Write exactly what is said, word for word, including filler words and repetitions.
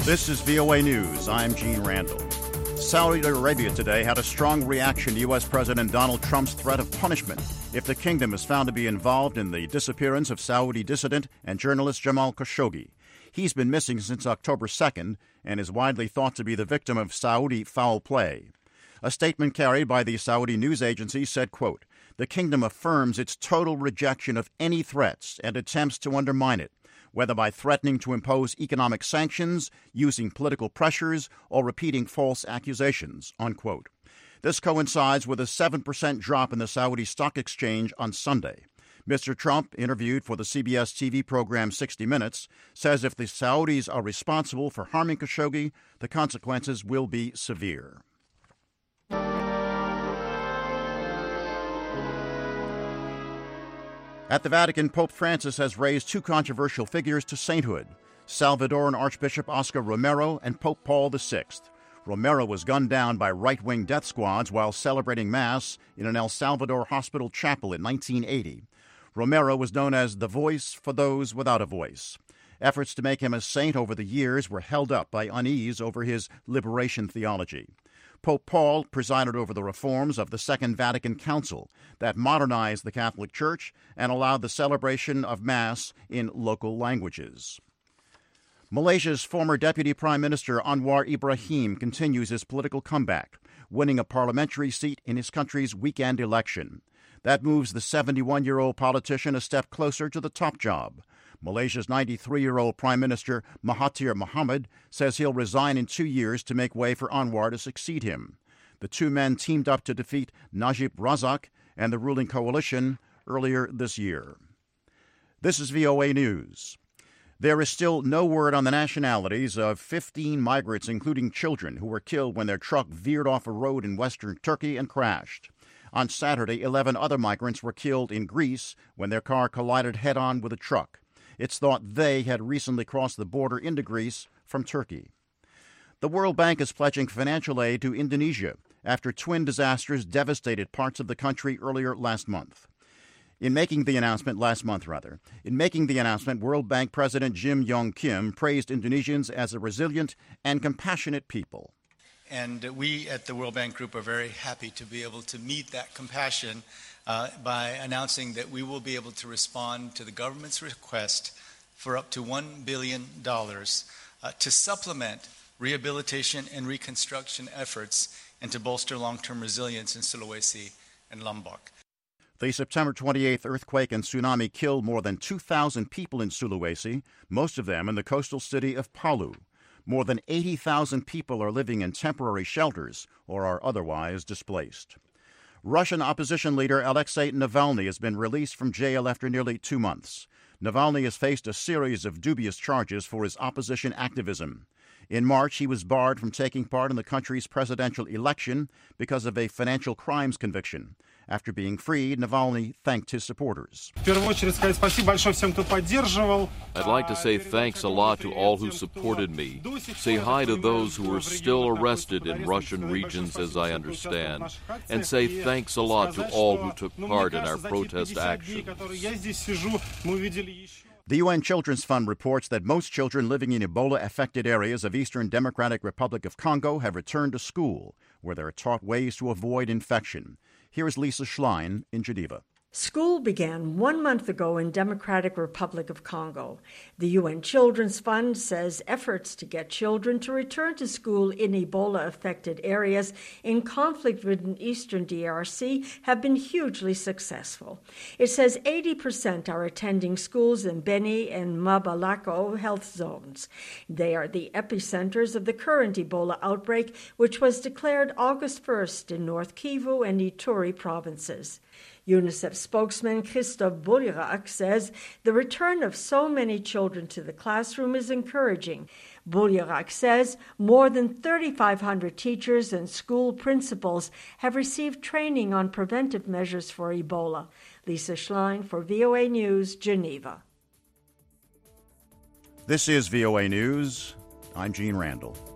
This is V O A News. I'm Gene Randall. Saudi Arabia today had a strong reaction to U S. President Donald Trump's threat of punishment if the kingdom is found to be involved in the disappearance of Saudi dissident and journalist Jamal Khashoggi. He's been missing since October second and is widely thought to be the victim of Saudi foul play. A statement carried by the Saudi news agency said, quote, "The kingdom affirms its total rejection of any threats and attempts to undermine it, whether by threatening to impose economic sanctions, using political pressures, or repeating false accusations," unquote. This coincides with a seven percent drop in the Saudi stock exchange on Sunday. Mister Trump, interviewed for the C B S T V program sixty minutes, says if the Saudis are responsible for harming Khashoggi, the consequences will be severe. At the Vatican, Pope Francis has raised two controversial figures to sainthood, Salvadoran Archbishop Oscar Romero and Pope Paul the Sixth. Romero was gunned down by right-wing death squads while celebrating Mass in an El Salvador hospital chapel in nineteen eighty. Romero was known as the voice for those without a voice. Efforts to make him a saint over the years were held up by unease over his liberation theology. Pope Paul presided over the reforms of the Second Vatican Council that modernized the Catholic Church and allowed the celebration of Mass in local languages. Malaysia's former Deputy Prime Minister Anwar Ibrahim continues his political comeback, winning a parliamentary seat in his country's weekend election. That moves the seventy-one-year-old politician a step closer to the top job. Malaysia's ninety-three-year-old Prime Minister Mahathir Mohamad says he'll resign in two years to make way for Anwar to succeed him. The two men teamed up to defeat Najib Razak and the ruling coalition earlier this year. This is V O A News. There is still no word on the nationalities of fifteen migrants, including children, who were killed when their truck veered off a road in western Turkey and crashed. On Saturday, eleven other migrants were killed in Greece when their car collided head-on with a truck. It's thought they had recently crossed the border into Greece from Turkey. The World Bank is pledging financial aid to Indonesia after twin disasters devastated parts of the country earlier last month. In making the announcement last month, rather, in making the announcement, World Bank President Jim Yong Kim praised Indonesians as a resilient and compassionate people. And we at the World Bank Group are very happy to be able to meet that compassion uh, by announcing that we will be able to respond to the government's request for up to one billion dollars uh, to supplement rehabilitation and reconstruction efforts and to bolster long-term resilience in Sulawesi and Lombok. The September twenty-eighth earthquake and tsunami killed more than two thousand people in Sulawesi, most of them in the coastal city of Palu. More than eighty thousand people are living in temporary shelters or are otherwise displaced. Russian opposition leader Alexei Navalny has been released from jail after nearly two months. Navalny has faced a series of dubious charges for his opposition activism. In March, he was barred from taking part in the country's presidential election because of a financial crimes conviction. After being freed, Navalny thanked his supporters. I'd like to say thanks a lot to all who supported me. Say hi to those who are still arrested in Russian regions, as I understand. And say thanks a lot to all who took part in our protest actions. The U N Children's Fund reports that most children living in Ebola-affected areas of Eastern Democratic Republic of Congo have returned to school, where they are taught ways to avoid infection. Here is Lisa Schlein in Geneva. School began one month ago in Democratic Republic of Congo. The U N Children's Fund says efforts to get children to return to school in Ebola-affected areas in conflict-ridden eastern D R C have been hugely successful. It says eighty percent are attending schools in Beni and Mabalako health zones. They are the epicenters of the current Ebola outbreak, which was declared August first in North Kivu and Ituri provinces. UNICEF spokesman Christophe Boulierac says the return of so many children to the classroom is encouraging. Boulierac says more than thirty-five hundred teachers and school principals have received training on preventive measures for Ebola. Lisa Schlein for V O A News, Geneva. This is V O A News. I'm Gene Randall.